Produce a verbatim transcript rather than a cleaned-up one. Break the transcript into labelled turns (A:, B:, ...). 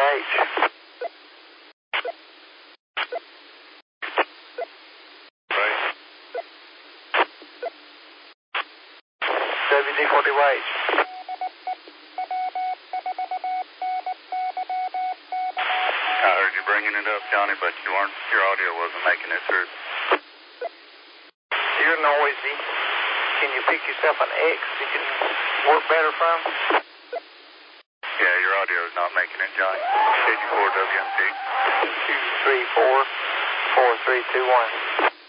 A: H.
B: Right.
A: W D four two H.
B: I heard you bringing it up, Johnny, but you weren't, your audio wasn't making it through.
A: You're noisy. Can you pick yourself an X you can work better from?
B: Yeah, your audio is not making it, Johnny. fifty-four W M T.
A: two three four, four three two one.